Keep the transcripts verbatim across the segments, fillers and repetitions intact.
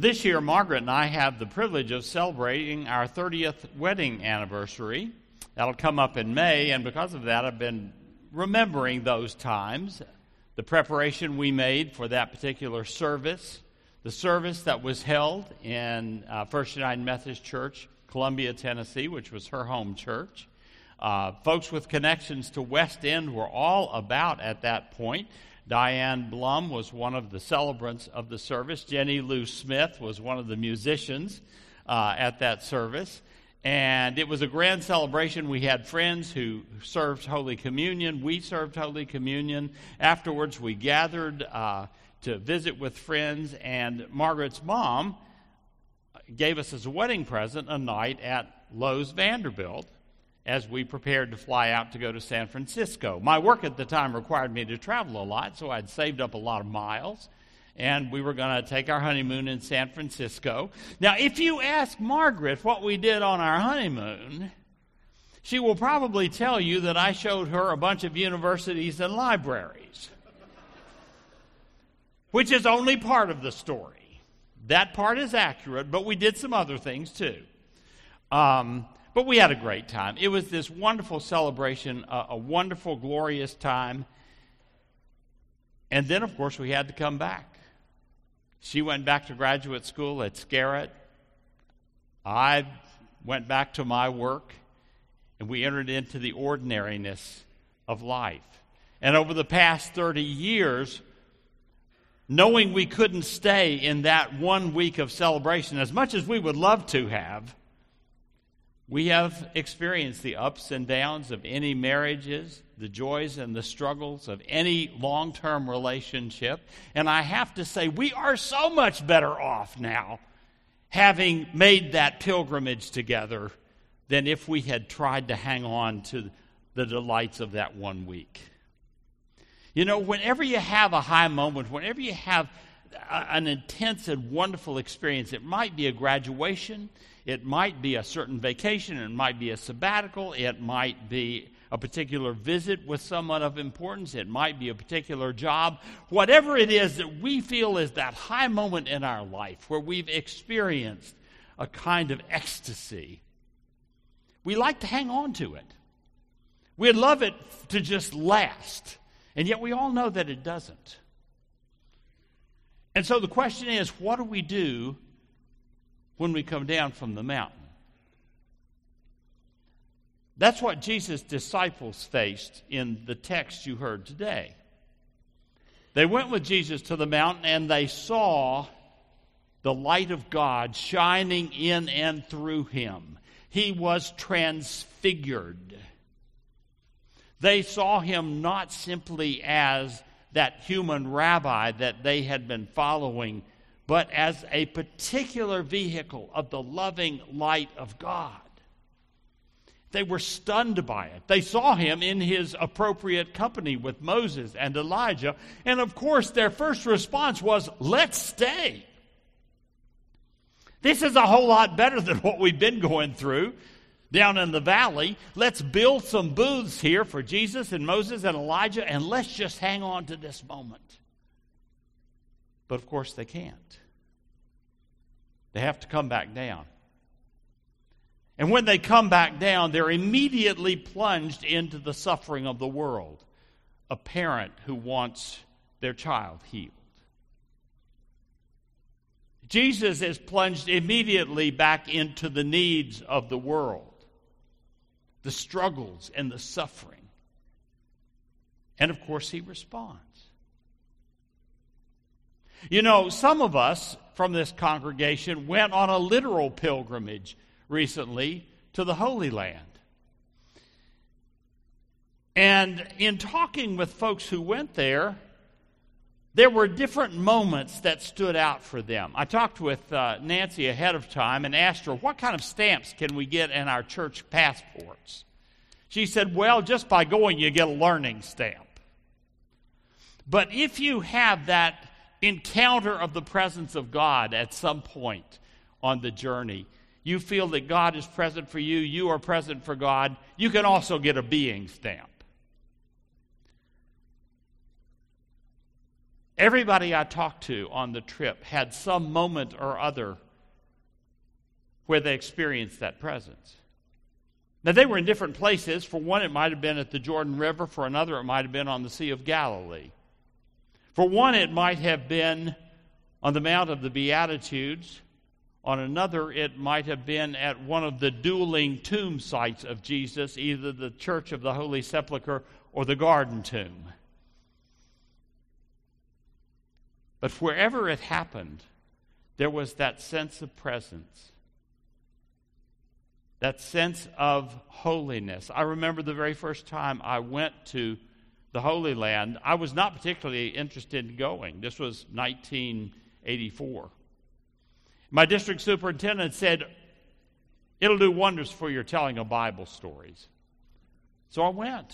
This year, Margaret and I have the privilege of celebrating our thirtieth wedding anniversary. That'll come up in May, and because of that, I've been remembering those times, the preparation we made for that particular service, the service that was held in uh, First United Methodist Church, Columbia, Tennessee, which was her home church. Uh, folks with connections to West End were all about at that point. Diane Blum was one of the celebrants of the service. Jenny Lou Smith was one of the musicians uh, at that service. And it was a grand celebration. We had friends who served Holy Communion. We served Holy Communion. Afterwards, we gathered uh, to visit with friends. And Margaret's mom gave us as a wedding present a night at Lowe's Vanderbilt as we prepared to fly out to go to San Francisco. My work at the time required me to travel a lot, so I'd saved up a lot of miles, and we were going to take our honeymoon in San Francisco. Now, if you ask Margaret what we did on our honeymoon, she will probably tell you that I showed her a bunch of universities and libraries, which is only part of the story. That part is accurate, but we did some other things too. Um... But we had a great time. It was this wonderful celebration, a, a wonderful, glorious time. And then, of course, we had to come back. She went back to graduate school at Scarrett. I went back to my work, and we entered into the ordinariness of life. And over the past thirty years, knowing we couldn't stay in that one week of celebration, as much as we would love to have, we have experienced the ups and downs of any marriages, the joys and the struggles of any long-term relationship. And I have to say, we are so much better off now having made that pilgrimage together than if we had tried to hang on to the delights of that one week. You know, whenever you have a high moment, whenever you have an intense and wonderful experience, it might be a graduation, it might be a certain vacation, it might be a sabbatical, it might be a particular visit with someone of importance, it might be a particular job. Whatever it is that we feel is that high moment in our life where we've experienced a kind of ecstasy, we like to hang on to it. We'd love it to just last, and yet we all know that it doesn't. And so the question is, what do we do when we come down from the mountain? That's what Jesus' disciples faced in the text you heard today. They went with Jesus to the mountain and they saw the light of God shining in and through him. He was transfigured. They saw him not simply as that human rabbi that they had been following, but as a particular vehicle of the loving light of God. They were stunned by it. They saw him in his appropriate company with Moses and Elijah, and of course their first response was, let's stay. This is a whole lot better than what we've been going through down in the valley. Let's build some booths here for Jesus and Moses and Elijah, and let's just hang on to this moment. But of course they can't. They have to come back down. And when they come back down, they're immediately plunged into the suffering of the world. A parent who wants their child healed. Jesus is plunged immediately back into the needs of the world. The struggles and the suffering. And of course, he responds. You know, some of us from this congregation went on a literal pilgrimage recently to the Holy Land. And in talking with folks who went there, there were different moments that stood out for them. I talked with uh, Nancy ahead of time and asked her, what kind of stamps can we get in our church passports? She said, well, just by going you get a learning stamp. But if you have that encounter of the presence of God at some point on the journey, you feel that God is present for you, you are present for God, you can also get a being stamp. Everybody I talked to on the trip had some moment or other where they experienced that presence. Now, they were in different places. For one, it might have been at the Jordan River. For another, it might have been on the Sea of Galilee. For one, it might have been on the Mount of the Beatitudes. On another, it might have been at one of the dueling tomb sites of Jesus, either the Church of the Holy Sepulchre or the Garden Tomb. But wherever it happened, there was that sense of presence. That sense of holiness. I remember the very first time I went to the Holy Land, I was not particularly interested in going. This was nineteen eighty-four. My district superintendent said, "It'll do wonders for your telling of Bible stories." So I went.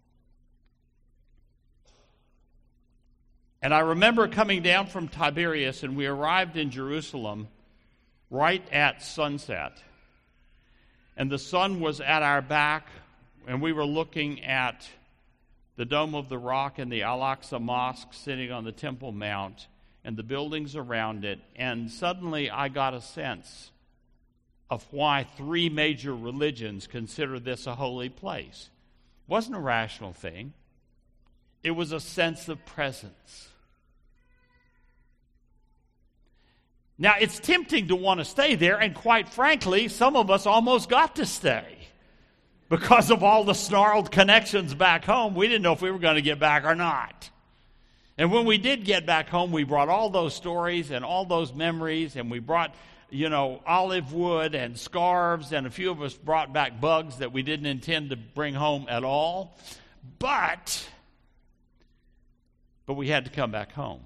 And I remember coming down from Tiberias, and we arrived in Jerusalem right at sunset. And the sun was at our back, and we were looking at the Dome of the Rock and the Al-Aqsa Mosque sitting on the Temple Mount and the buildings around it. And suddenly I got a sense of why three major religions consider this a holy place. It wasn't a rational thing. It was a sense of presence. Now, it's tempting to want to stay there, and quite frankly, some of us almost got to stay. Because of all the snarled connections back home, we didn't know if we were going to get back or not. And when we did get back home, we brought all those stories and all those memories, and we brought, you know, olive wood and scarves, and a few of us brought back bugs that we didn't intend to bring home at all. But, but we had to come back home.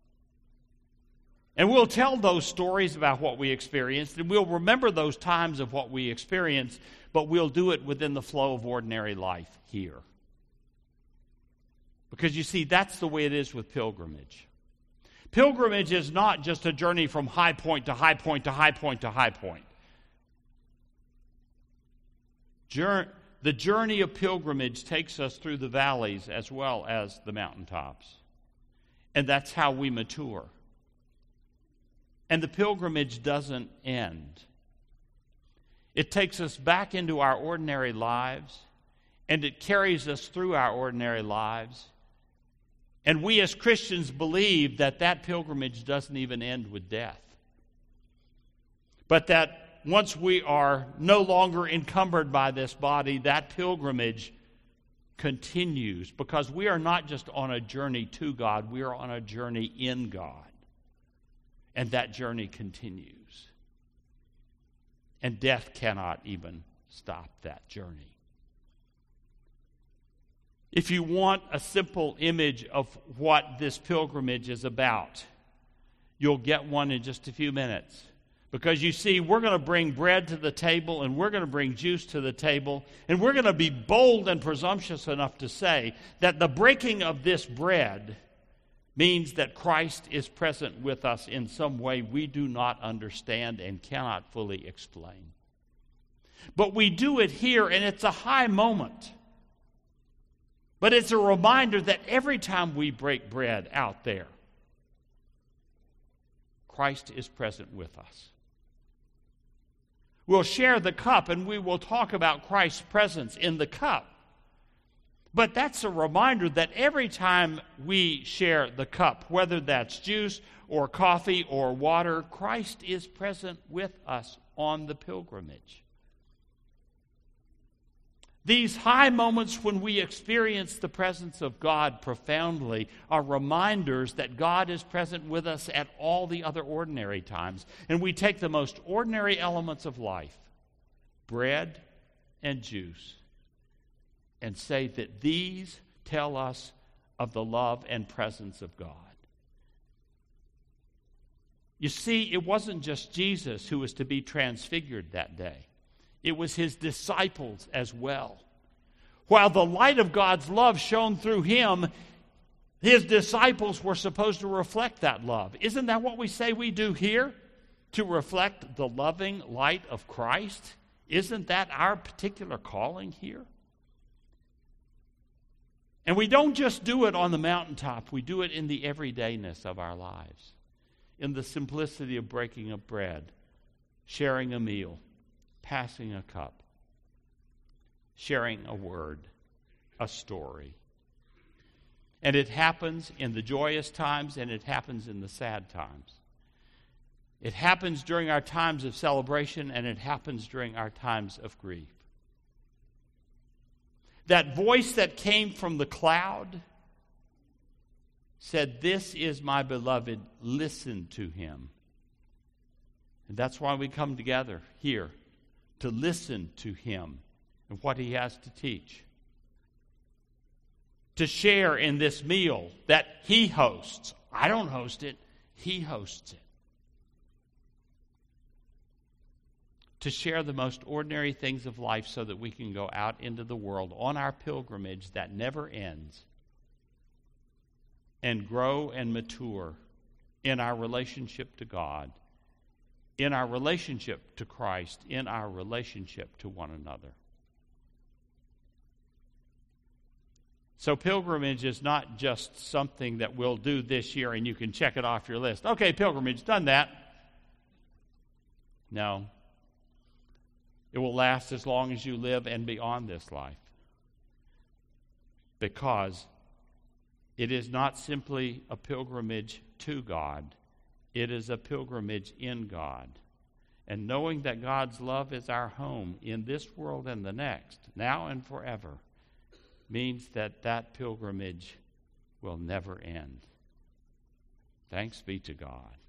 And we'll tell those stories about what we experienced, and we'll remember those times of what we experienced, but we'll do it within the flow of ordinary life here. Because you see, that's the way it is with pilgrimage. Pilgrimage is not just a journey from high point to high point to high point to high point. Jour- the journey of pilgrimage takes us through the valleys as well as the mountaintops. And that's how we mature. And the pilgrimage doesn't end. It takes us back into our ordinary lives, and it carries us through our ordinary lives. And we as Christians believe that that pilgrimage doesn't even end with death. But that once we are no longer encumbered by this body, that pilgrimage continues, because we are not just on a journey to God, we are on a journey in God. And that journey continues. And death cannot even stop that journey. If you want a simple image of what this pilgrimage is about, you'll get one in just a few minutes. Because you see, we're going to bring bread to the table, and we're going to bring juice to the table, and we're going to be bold and presumptuous enough to say that the breaking of this bread means that Christ is present with us in some way we do not understand and cannot fully explain. But we do it here, and it's a high moment. But it's a reminder that every time we break bread out there, Christ is present with us. We'll share the cup, and we will talk about Christ's presence in the cup. But that's a reminder that every time we share the cup, whether that's juice or coffee or water, Christ is present with us on the pilgrimage. These high moments when we experience the presence of God profoundly are reminders that God is present with us at all the other ordinary times. And we take the most ordinary elements of life, bread and juice, and say that these tell us of the love and presence of God. You see, it wasn't just Jesus who was to be transfigured that day. It was his disciples as well. While the light of God's love shone through him, his disciples were supposed to reflect that love. Isn't that what we say we do here? To reflect the loving light of Christ? Isn't that our particular calling here? And we don't just do it on the mountaintop. We do it in the everydayness of our lives, in the simplicity of breaking of bread, sharing a meal, passing a cup, sharing a word, a story. And it happens in the joyous times, and it happens in the sad times. It happens during our times of celebration, and it happens during our times of grief. That voice that came from the cloud said, "This is my beloved, listen to him." And that's why we come together here, to listen to him and what he has to teach. To share in this meal that he hosts. I don't host it, he hosts it. To share the most ordinary things of life so that we can go out into the world on our pilgrimage that never ends and grow and mature in our relationship to God, in our relationship to Christ, in our relationship to one another. So pilgrimage is not just something that we'll do this year and you can check it off your list. Okay, pilgrimage, done that. No. It will last as long as you live and beyond this life. Because it is not simply a pilgrimage to God. It is a pilgrimage in God. And knowing that God's love is our home in this world and the next, now and forever, means that that pilgrimage will never end. Thanks be to God.